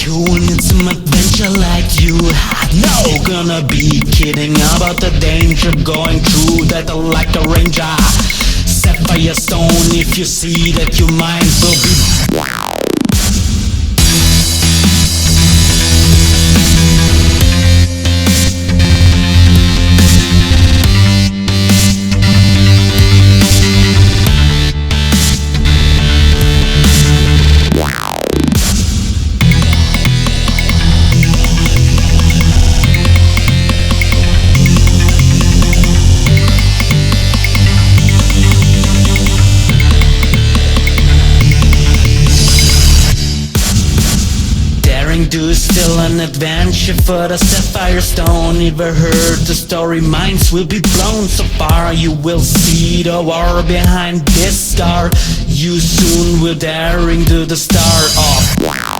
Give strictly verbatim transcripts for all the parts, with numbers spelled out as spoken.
cool, need some adventure like you. No, gonna be kidding about the danger going through that like a ranger. Sapphire stone, if you see that your mind will be wow. Do still an adventure for the Sapphire Stone. Never heard the story, minds will be blown so far. You will see the war behind this scar. You soon will daring to the star of wow.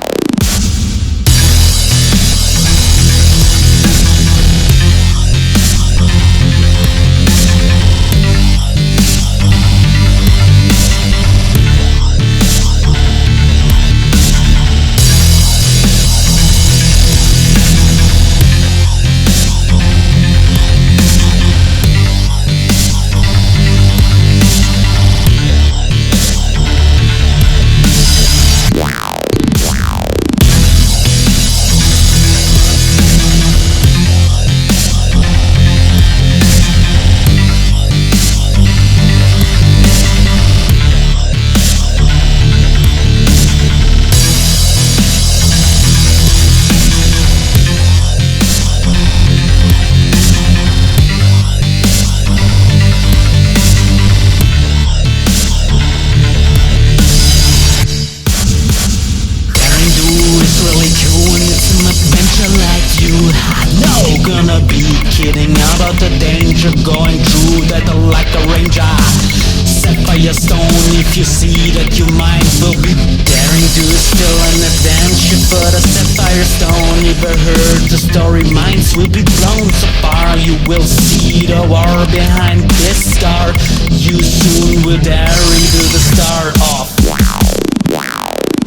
No, gonna be kidding about the danger going through that like a ranger. Sapphire stone, if you see that your mind will be daring to still an adventure for the Sapphire stone. Never heard the story, minds will be blown so far. You will see the war behind this scar. You soon will daring to the star of wow, wow.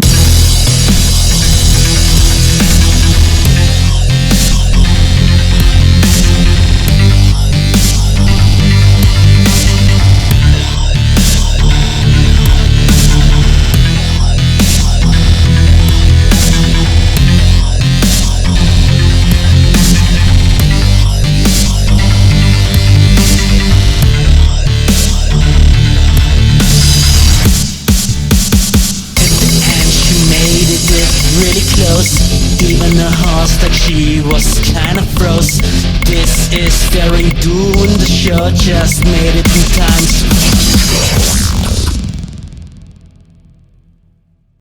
Really close, even the horse that she was kinda froze. This is Daring Do, and the show just made it in time.